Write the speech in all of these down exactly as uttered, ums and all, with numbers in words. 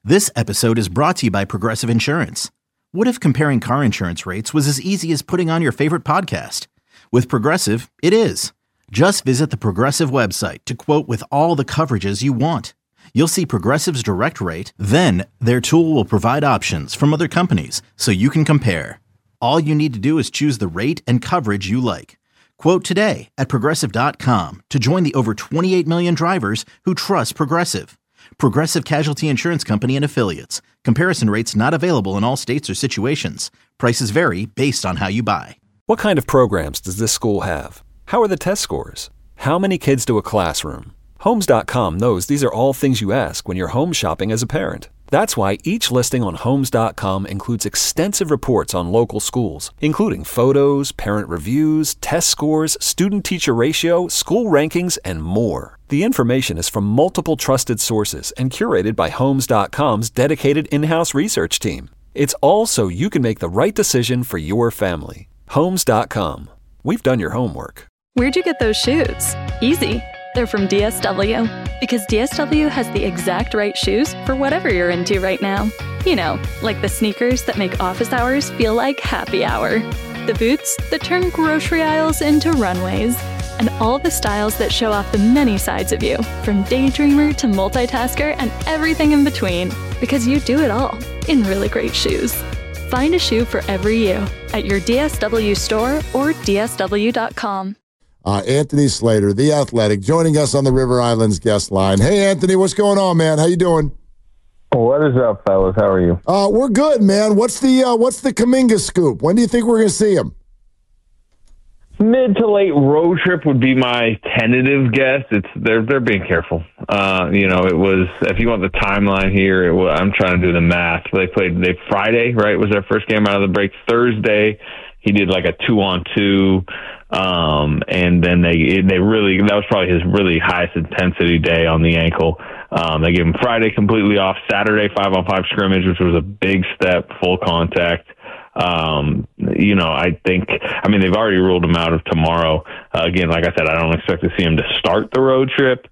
This episode is brought to you by Progressive Insurance. What if comparing car insurance rates was as easy as putting on your favorite podcast? With Progressive, it is. Just visit the Progressive website to quote with all the coverages you want. You'll see Progressive's direct rate, then their tool will provide options from other companies so you can compare. All you need to do is choose the rate and coverage you like. Quote today at progressive dot com to join the over twenty-eight million drivers who trust Progressive. Progressive Casualty Insurance Company and Affiliates. Comparison rates not available in all states or situations. Prices vary based on how you buy. What kind of programs does this school have? How are the test scores? How many kids do a classroom? Homes dot com knows these are all things you ask when you're home shopping as a parent. That's why each listing on Homes dot com includes extensive reports on local schools, including photos, parent reviews, test scores, student-teacher ratio, school rankings, and more. The information is from multiple trusted sources and curated by Homes dot com's dedicated in-house research team. It's all so you can make the right decision for your family. Homes dot com. We've done your homework. Where'd you get those shoes? Easy. They're from D S W. Because D S W has the exact right shoes for whatever you're into right now. You know, like the sneakers that make office hours feel like happy hour. The boots that turn grocery aisles into runways. And all the styles that show off the many sides of you, from daydreamer to multitasker and everything in between. Because you do it all in really great shoes. Find a shoe for every you at your D S W store or D S W dot com. Uh, Anthony Slater, The Athletic, joining us on the River Islands guest line. Hey, Anthony, what's going on, man? How you doing? What is up, fellas? How are you? Uh, we're good, man. What's the uh, what's the Kuminga scoop? When do you think we're going to see him? Mid to late road trip would be my tentative guess. It's they're they're being careful. Uh, you know, it was if you want the timeline here, it was, I'm trying to do the math. They played they Friday, right? Was their first game out of the break. Thursday, he did like a two on two. Um, and then they, they really, that was probably his really highest intensity day on the ankle. Um, they gave him Friday completely off, Saturday five on five scrimmage, which was a big step, full contact. Um, you know, I think, I mean, they've already ruled him out of tomorrow. Uh, again, like I said, I don't expect to see him to start the road trip.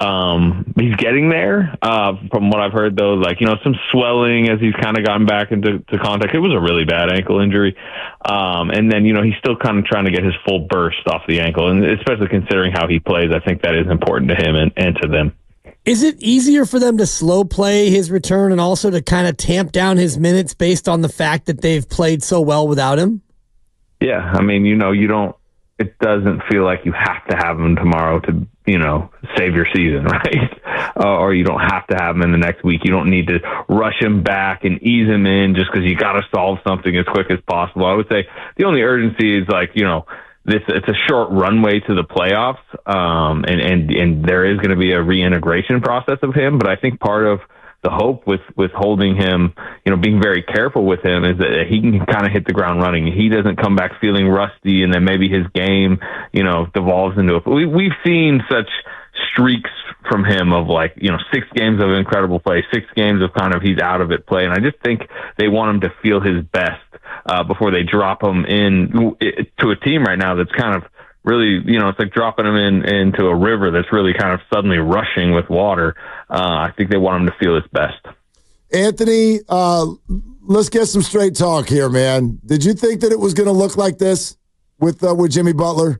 Um, he's getting there. Uh, from what I've heard though, like, you know, some swelling as he's kind of gotten back into to contact. It was a really bad ankle injury. Um, and then, you know, he's still kind of trying to get his full burst off the ankle. And especially considering how he plays, I think that is important to him and, and to them. Is it easier for them to slow play his return and also to kind of tamp down his minutes based on the fact that they've played so well without him? Yeah. I mean, you know, you don't, it doesn't feel like you have to have him tomorrow to, you know, save your season, right? Uh, or you don't have to have him in the next week. You don't need to rush him back and ease him in just because you got to solve something as quick as possible. I would say the only urgency is like, you know, this, it's a short runway to the playoffs. Um, and, and, and there is going to be a reintegration process of him. But I think part of the hope with, with holding him, you know, being very careful with him is that he can kind of hit the ground running. He doesn't come back feeling rusty and then maybe his game, you know, devolves into a, we, we've seen such streaks from him of like, you know, six games of incredible play, six games of kind of he's out of it play. And I just think they want him to feel his best uh, before they drop him in to a team right now that's kind of really, you know, it's like dropping him in into a river that's really kind of suddenly rushing with water. Uh, I think they want him to feel his best. Anthony, uh, let's get some straight talk here, man. Did you think that it was going to look like this with uh, with Jimmy Butler?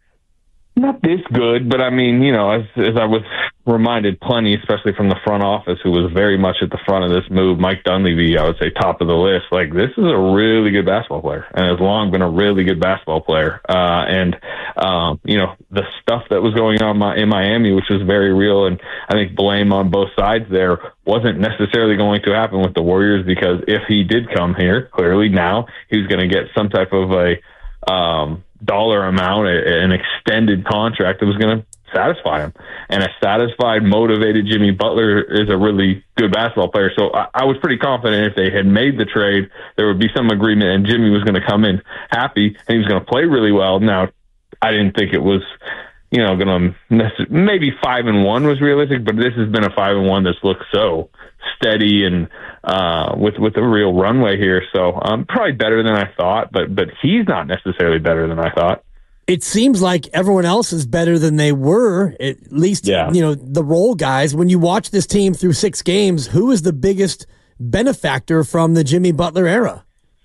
Not this good, but I mean, you know, as, as I was reminded plenty, especially from the front office, who was very much at the front of this move, Mike Dunleavy, I would say top of the list. Like, this is a really good basketball player and has long been a really good basketball player. Uh, and, um, you know, the stuff that was going on in Miami, which was very real, and I think blame on both sides there, wasn't necessarily going to happen with the Warriors, because if he did come here, clearly now he was going to get some type of a, um, dollar amount, an extended contract that was going to satisfy him. And a satisfied, motivated Jimmy Butler is a really good basketball player. So I, I was pretty confident if they had made the trade, there would be some agreement and Jimmy was going to come in happy and he was going to play really well. Now, I didn't think it was, you know, going to maybe five and one was realistic, but this has been a five and one that's looked so steady and uh, with with a real runway here. So um, probably better than I thought, but but he's not necessarily better than I thought. It seems like everyone else is better than they were, at least, yeah. you know, the role guys. When you watch this team through six games, who is the biggest benefactor from the Jimmy Butler era?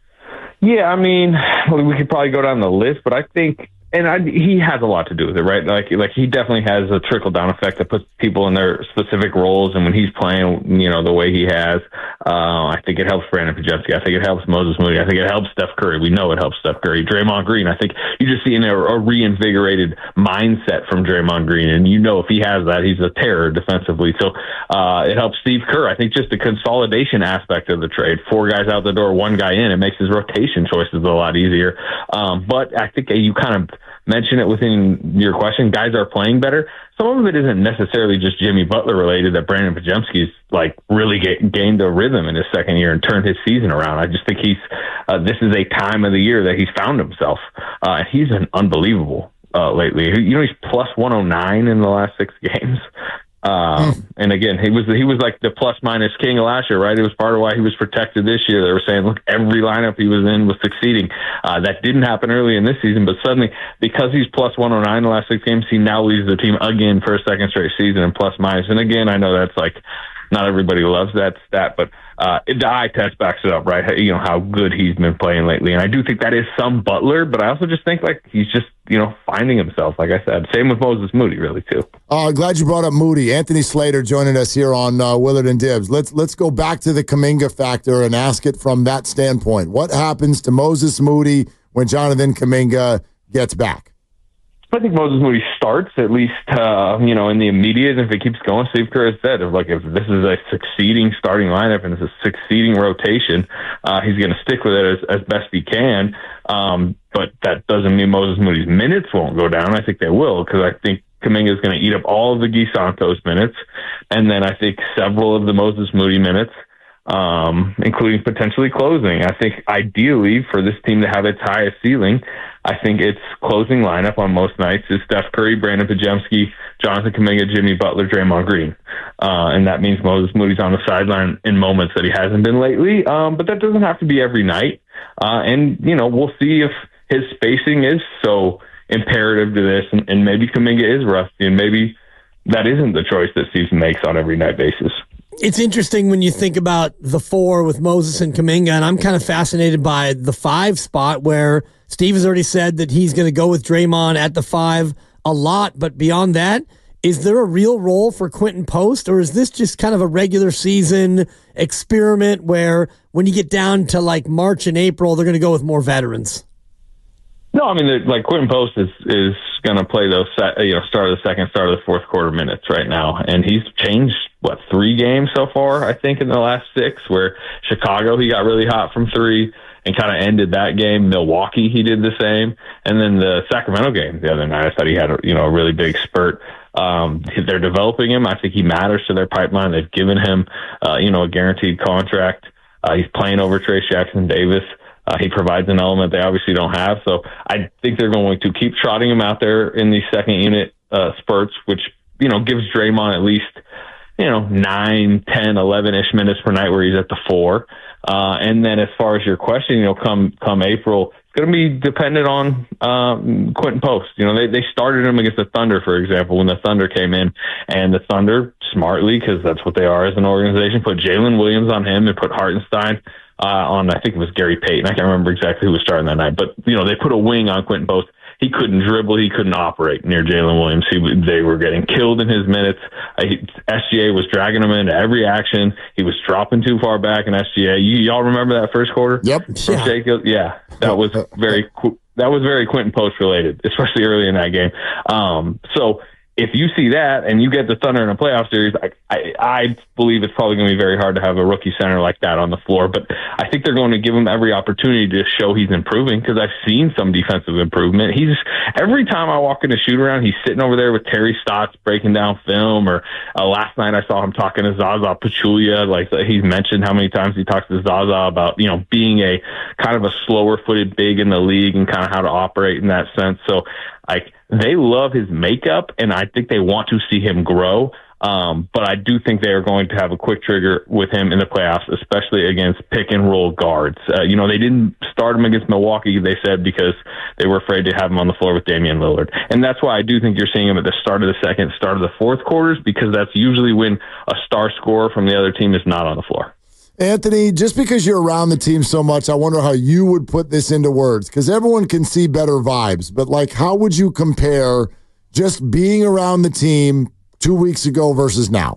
Yeah, I mean, we could probably go down the list, but I think, and I, he has a lot to do with it, right? Like, like he definitely has a trickle-down effect that puts people in their specific roles, and when he's playing, you know, the way he has, uh, I think it helps Brandon Podziemski. I think it helps Moses Moody. I think it helps Steph Curry. We know it helps Steph Curry. Draymond Green, I think you just see a, a reinvigorated mindset from Draymond Green, and you know if he has that, he's a terror defensively. So uh, it helps Steve Kerr. I think just the consolidation aspect of the trade, four guys out the door, one guy in, it makes his rotation choices a lot easier. Um, but I think you kind of mention it within your question. Guys are playing better. Some of it isn't necessarily just Jimmy Butler related, that Brandon Podziemski's like really get, gained a rhythm in his second year and turned his season around. I just think he's uh, this is a time of the year that he's found himself. Uh, he's been unbelievable uh, lately. You know, he's plus one oh nine in the last six games. Um, mm. And again, he was he was like the plus minus king of last year, right? It was part of why he was protected this year. They were saying, look, every lineup he was in was succeeding. Uh, that didn't happen early in this season, but suddenly, because he's plus one oh nine in the last six games, he now leads the team again for a second straight season in plus minus. And again, I know that's like, not everybody loves that stat, but uh, the eye test backs it up, right? You know, how good he's been playing lately. And I do think that is some Butler, but I also just think like he's just, you know, finding himself, like I said. Same with Moses Moody, really, too. Uh, glad you brought up Moody. Anthony Slater joining us here on uh, Willard and Dibs. Let's let's go back to the Kuminga factor and ask it from that standpoint. What happens to Moses Moody when Jonathan Kuminga gets back? I think Moses Moody starts, at least, uh, you know, in the immediate. If it keeps going, Steve Kerr has said, if, like, if this is a succeeding starting lineup and it's a succeeding rotation, uh, he's going to stick with it as, as best he can. Um, but that doesn't mean Moses Moody's minutes won't go down. I think they will, because I think Kuminga is going to eat up all of the Guy Santos minutes, and then I think several of the Moses Moody minutes, um, including potentially closing. I think ideally for this team to have its highest ceiling, I think its closing lineup on most nights is Steph Curry, Brandon Podziemski, Jonathan Kuminga, Jimmy Butler, Draymond Green. Uh, and that means Moses Moody's on the sideline in moments that he hasn't been lately. Um, but that doesn't have to be every night. Uh, and, you know, we'll see if his spacing is so imperative to this, and, and maybe Kuminga is rusty, and maybe that isn't the choice that Steve makes on every night basis. It's interesting when you think about the four with Moses and Kuminga, and I'm kind of fascinated by the five spot where Steve has already said that he's going to go with Draymond at the five a lot. But beyond that, is there a real role for Quentin Post, or is this just kind of a regular season experiment where when you get down to like March and April, they're going to go with more veterans? No, I mean, like Quentin Post is is going to play those, you know, start of the second, start of the fourth quarter minutes right now, and he's changed what three games so far, I think, in the last six. Where Chicago, he got really hot from three and kind of ended that game. Milwaukee, he did the same, and then the Sacramento game the other night, I thought he had a, you know a really big spurt. Um, they're developing him. I think he matters to their pipeline. They've given him, uh, you know, a guaranteed contract. Uh, he's playing over Trace Jackson Davis. Uh, he provides an element they obviously don't have. So I think they're going to keep trotting him out there in these second unit uh, spurts, which, you know, gives Draymond at least, you know, nine, ten, eleven-ish minutes per night where he's at the four. Uh, and then as far as your question, you know, come come April, it's going to be dependent on um, Quentin Post. You know, they, they started him against the Thunder, for example, when the Thunder came in, and the Thunder, smartly, because that's what they are as an organization, put Jalen Williams on him and put Hartenstein Uh, on, I think it was Gary Payton. I can't remember exactly who was starting that night, but you know they put a wing on Quentin Post. He couldn't dribble, he couldn't operate near Jalen Williams. He they were getting killed in his minutes. Uh, he, S G A was dragging him into every action. He was dropping too far back in S G A. You, y'all remember that first quarter? Yep. From Yeah. Jacobs? Yeah, that was very that was very Quentin Post related, especially early in that game. Um, so. If you see that and you get the Thunder in a playoff series, I, I, I believe it's probably going to be very hard to have a rookie center like that on the floor. But I think they're going to give him every opportunity to show he's improving, because I've seen some defensive improvement. He's every time I walk in a shoot around, he's sitting over there with Terry Stotts breaking down film. Or uh, last night I saw him talking to Zaza Pachulia. Like he's mentioned how many times he talks to Zaza about, you know, being a kind of a slower footed big in the league and kind of how to operate in that sense. So like, they love his makeup, and I think they want to see him grow. Um, but I do think they are going to have a quick trigger with him in the playoffs, especially against pick and roll guards. Uh, you know, they didn't start him against Milwaukee, they said, because they were afraid to have him on the floor with Damian Lillard. And that's why I do think you're seeing him at the start of the second, start of the fourth quarters, because that's usually when a star scorer from the other team is not on the floor. Anthony, just because you're around the team so much, I wonder how you would put this into words, because everyone can see better vibes. But, like, how would you compare just being around the team two weeks ago versus now?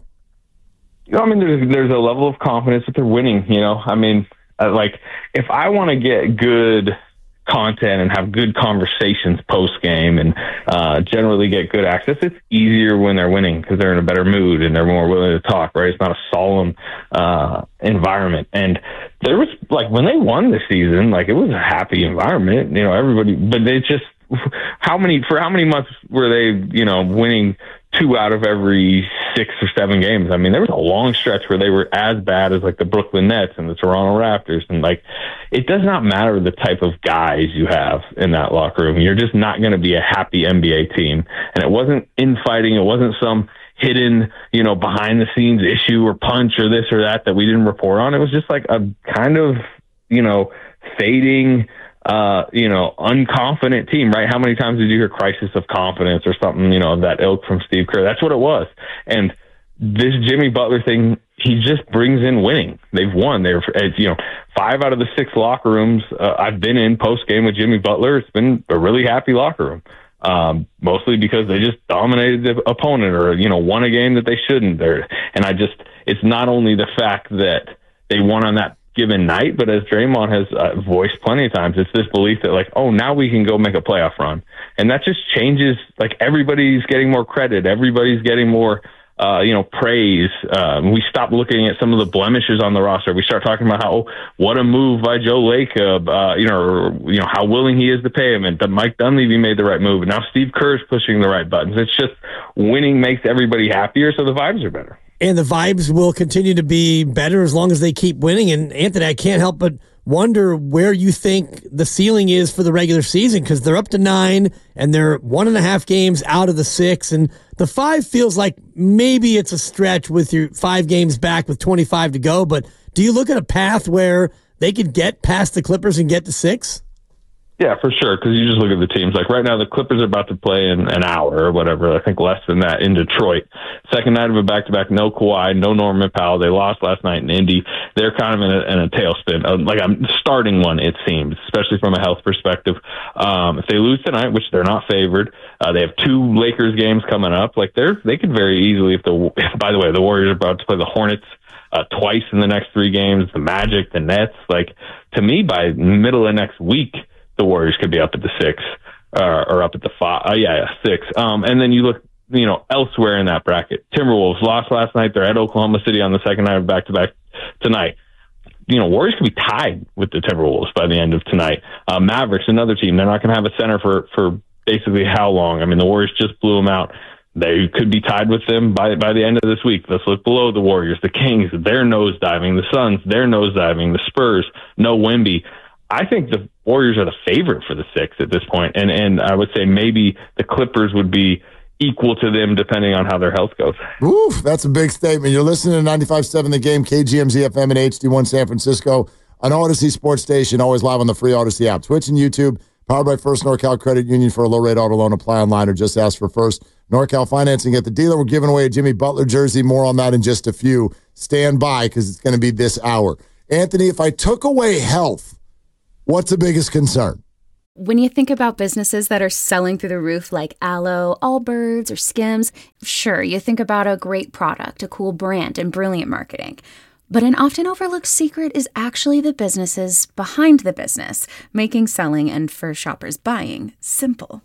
You know, I mean, there's there's a level of confidence that they're winning. You know, I mean, uh, like if I want to get good content and have good conversations post game and uh, generally get good access, it's easier when they're winning because they're in a better mood and they're more willing to talk. Right? It's not a solemn uh, environment. And there was like when they won the season, like it was a happy environment. You know, everybody, but they just how many for how many months were they? You know, winning two out of every six or seven games. I mean, there was a long stretch where they were as bad as like the Brooklyn Nets and the Toronto Raptors. And like, it does not matter the type of guys you have in that locker room. You're just not going to be a happy N B A team. And it wasn't infighting. It wasn't some hidden, you know, behind the scenes issue or punch or this or that that we didn't report on. It was just like a kind of, you know, fading, uh, you know, unconfident team, right? How many times did you hear crisis of confidence or something, you know, of that ilk from Steve Kerr? That's what it was. And this Jimmy Butler thing, he just brings in winning. They've won. They're, you know, five out of the six locker rooms uh, I've been in post game with Jimmy Butler. It's been a really happy locker room, um, mostly because they just dominated the opponent or, you know, won a game that they shouldn't. They're, and I just, it's not only the fact that they won on that given night, but as Draymond has uh, voiced plenty of times, it's this belief that like, oh, now we can go make a playoff run. And that just changes, like everybody's getting more credit. Everybody's getting more, uh, you know, praise. Uh, we stop looking at some of the blemishes on the roster. We start talking about how, what a move by Joe Lacob, uh, you know, or, you know, how willing he is to pay him. And that Mike Dunleavy made the right move. And now Steve Kerr is pushing the right buttons. It's just winning makes everybody happier. So the vibes are better. And the vibes will continue to be better as long as they keep winning. And Anthony, I can't help but wonder where you think the ceiling is for the regular season, because they're up to nine and they're one and a half games out of the six. And the five feels like maybe it's a stretch with your five games back with twenty-five to go. But do you look at a path where they could get past the Clippers and get to six? Yeah, for sure, because you just look at the teams. Like right now, the Clippers are about to play in an hour or whatever, I think less than that, in Detroit. Second night of a back-to-back, no Kawhi, no Norman Powell. They lost last night in Indy. They're kind of in a, in a tailspin, uh, like I'm starting one, it seems, especially from a health perspective. Um, if they lose tonight, which they're not favored, uh, they have two Lakers games coming up. Like they're they could very easily, if the if, by the way, the Warriors are about to play the Hornets uh, twice in the next three games, the Magic, the Nets. Like to me, by middle of next week, the Warriors could be up at the six uh, or up at the five. Uh, yeah, yeah, six. Um, and then you look, you know, elsewhere in that bracket. Timberwolves lost last night. They're at Oklahoma City on the second night of back-to-back tonight. You know, Warriors could be tied with the Timberwolves by the end of tonight. Uh, Mavericks, another team. They're not going to have a center for, for basically how long? I mean, the Warriors just blew them out. They could be tied with them by by the end of this week. Let's look below the Warriors. The Kings, they're nosediving. The Suns, they're nosediving. The Spurs, no Wemby. I think the Warriors are the favorite for the six at this point, and and I would say maybe the Clippers would be equal to them depending on how their health goes. Oof, that's a big statement. You're listening to ninety-five point seven The Game, K G M Z F M and H D one San Francisco, on Odyssey Sports Station, always live on the free Odyssey app. Twitch and YouTube, powered by First NorCal Credit Union. For a low-rate auto loan, apply online or just ask for First NorCal Financing at the dealer. We're giving away a Jimmy Butler jersey. More on that in just a few. Stand by because it's going to be this hour. Anthony, if I took away health, what's the biggest concern? When you think about businesses that are selling through the roof like Aloe, Allbirds, or Skims, sure, you think about a great product, a cool brand, and brilliant marketing. But an often overlooked secret is actually the businesses behind the business, making selling and, for shoppers, buying simple.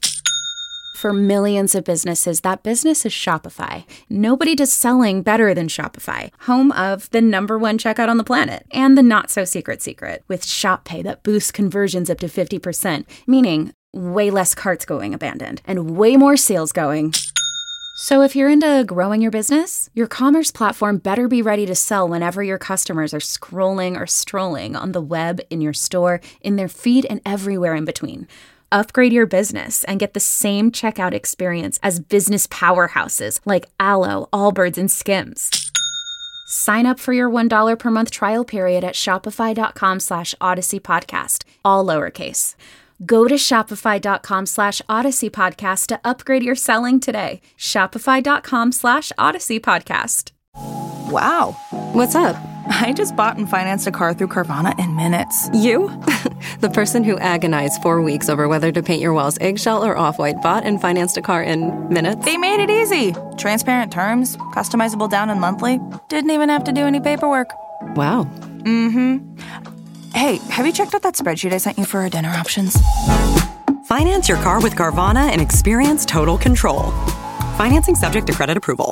For millions of businesses, that business is Shopify. Nobody does selling better than Shopify, home of the number one checkout on the planet, and the not-so-secret secret, with Shop Pay that boosts conversions up to fifty percent, meaning way less carts going abandoned, and way more sales going. So if you're into growing your business, your commerce platform better be ready to sell whenever your customers are scrolling or strolling on the web, in your store, in their feed, and everywhere in between. Upgrade your business and get the same checkout experience as business powerhouses like Alo, Allbirds, and Skims. Sign up for your one dollar per month trial period at shopify.com slash Odyssey Podcast, all lowercase. Go to shopify.com slash Odyssey Podcast to upgrade your selling today. Shopify.com slash Odyssey Podcast. Wow. What's up? I just bought and financed a car through Carvana in minutes. You? The person who agonized four weeks over whether to paint your walls eggshell or off-white bought and financed a car in minutes? They made it easy. Transparent terms, customizable down and monthly. Didn't even have to do any paperwork. Wow. Mm-hmm. Hey, have you checked out that spreadsheet I sent you for our dinner options? Finance your car with Carvana and experience total control. Financing subject to credit approval.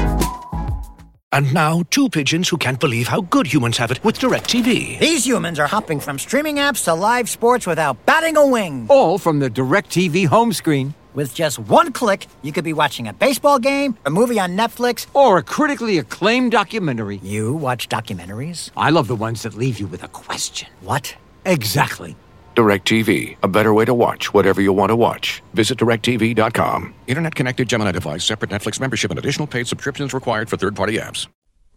And now, two pigeons who can't believe how good humans have it with DirecTV. These humans are hopping from streaming apps to live sports without batting a wing. All from the DirecTV home screen. With just one click, you could be watching a baseball game, a movie on Netflix, or a critically acclaimed documentary. You watch documentaries? I love the ones that leave you with a question. What? Exactly. DirecTV, a better way to watch whatever you want to watch. Visit direct T V dot com. Internet connected Gemini device, separate Netflix membership, and additional paid subscriptions required for third-party apps.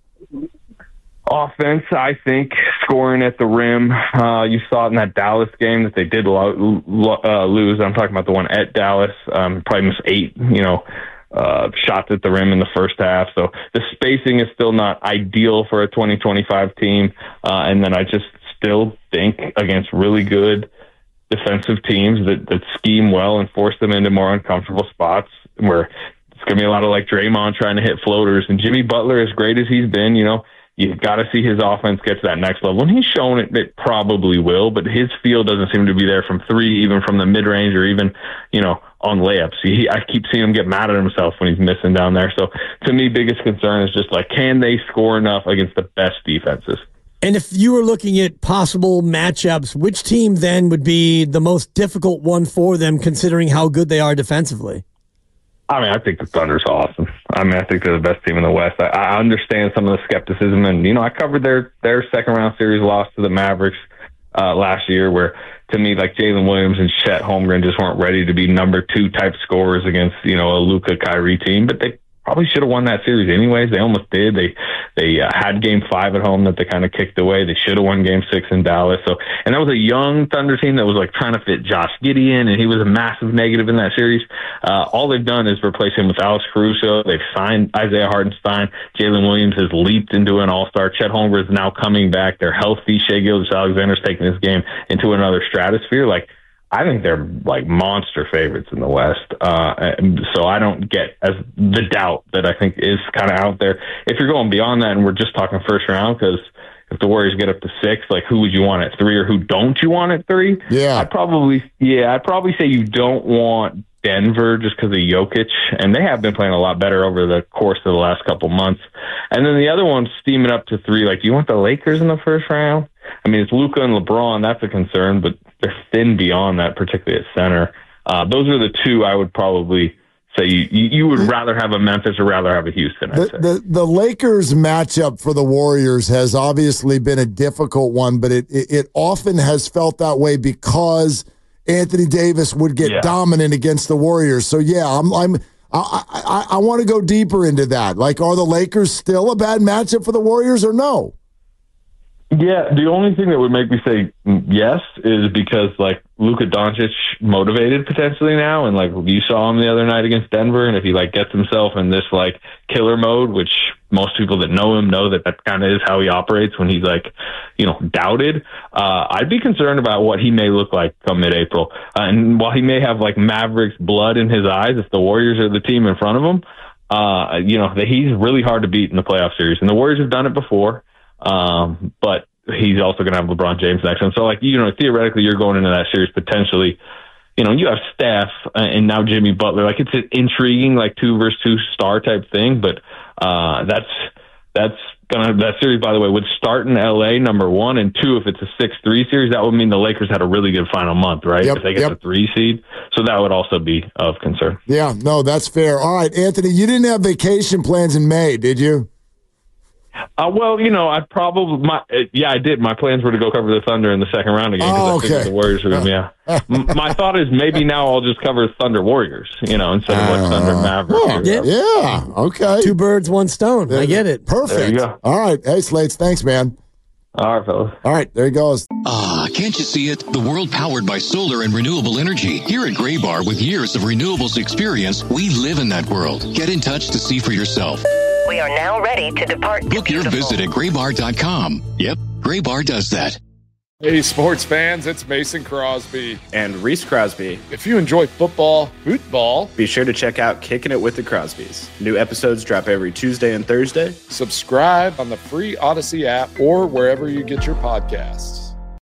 Offense, I think, scoring at the rim. Uh, you saw it in that Dallas game that they did lo- lo- uh, lose. I'm talking about the one at Dallas. Um, probably missed eight, you know, uh, shots at the rim in the first half. So the spacing is still not ideal for a twenty twenty-five team. Uh, and then I just still think against really good defensive teams that, that scheme well and force them into more uncomfortable spots where it's going to be a lot of like Draymond trying to hit floaters. And Jimmy Butler, as great as he's been, you know, you've got to see his offense get to that next level. And he's shown it, it probably will, but his feel doesn't seem to be there from three, even from the mid-range or even, you know, on layups. He, I keep seeing him get mad at himself when he's missing down there. So to me, biggest concern is just like, can they score enough against the best defenses? And if you were looking at possible matchups, which team then would be the most difficult one for them, considering how good they are defensively? I mean, I think the Thunder's awesome. I mean, I think they're the best team in the West. I, I understand some of the skepticism, and, you know, I covered their, their second-round series loss to the Mavericks uh, last year, where, to me, like, Jalen Williams and Chet Holmgren just weren't ready to be number two type scorers against, you know, a Luka Kyrie team, but they probably should have won that series anyways. They almost did. They they uh, had game five at home that they kind of kicked away. They should have won game six in Dallas. So, and that was a young Thunder team that was like trying to fit Josh Gideon, and he was a massive negative in that series. Uh, all they've done is replace him with Alex Caruso. They've signed Isaiah Hartenstein. Jalen Williams has leaped into an all-star. Chet Holmgren is now coming back. They're healthy. Shai Gilgeous-Alexander's taking this game into another stratosphere. Like, I think they're like monster favorites in the West. Uh, and so I don't get as the doubt that I think is kind of out there. If you're going beyond that and we're just talking first round, because if the Warriors get up to six, like who would you want at three or who don't you want at three? Yeah. I'd probably, yeah, I'd probably say you don't want Denver just because of Jokic, and they have been playing a lot better over the course of the last couple months. And then the other one's steaming up to three. Like, do you want the Lakers in the first round? I mean, it's Luka and LeBron. That's a concern, but they're thin beyond that, particularly at center. Uh, those are the two I would probably say you, you would rather have a Memphis or rather have a Houston. I'd the, say. the the Lakers matchup for the Warriors has obviously been a difficult one, but it it, it often has felt that way because Anthony Davis would get yeah. dominant against the Warriors. So yeah, I'm I'm I I, I want to go deeper into that. Like, are the Lakers still a bad matchup for the Warriors or no? Yeah, the only thing that would make me say yes is because, like, Luka Doncic motivated potentially now, and, like, you saw him the other night against Denver, and if he, like, gets himself in this, like, killer mode, which most people that know him know that that kind of is how he operates when he's, like, you know, doubted, uh, I'd be concerned about what he may look like come mid-April. Uh, and while he may have, like, Mavericks blood in his eyes, if the Warriors are the team in front of him, uh, you know, he's really hard to beat in the playoff series. And the Warriors have done it before. Um, but he's also going to have LeBron James next. And so, like, you know, theoretically, you're going into that series potentially, you know, you have Steph and now Jimmy Butler. Like, it's an intriguing, like, two versus two star type thing. But uh, that's that's gonna that series, by the way, would start in L A, number one, and two. If it's a six three series, that would mean the Lakers had a really good final month, right? Yep, if they get yep. the three seed, so that would also be of concern. Yeah, no, that's fair. All right, Anthony, you didn't have vacation plans in May, did you? Uh, well, you know, I probably my uh, yeah, I did. My plans were to go cover the Thunder in the second round again because Oh, I figured okay. the Warriors were going to. Yeah, M- my thought is maybe now I'll just cover Thunder Warriors. You know, instead of like Thunder Mavericks. Huh. or Yeah. whatever. Yeah. Okay. Two birds, one stone. I get it. Perfect. There you go. All right. Hey, Slates. Thanks, man. All right, fellas. All right. There he goes. Ah, can't you see it? The world powered by solar and renewable energy. Here at Graybar, with years of renewables experience, we live in that world. Get in touch to see for yourself. We are now ready to depart. Book your visit at graybar dot com. Yep, Graybar does that. Hey, sports fans, it's Mason Crosby. And Reese Crosby. If you enjoy football, football, be sure to check out Kicking It with the Crosbys. New episodes drop every Tuesday and Thursday. Subscribe on the free Odyssey app or wherever you get your podcasts.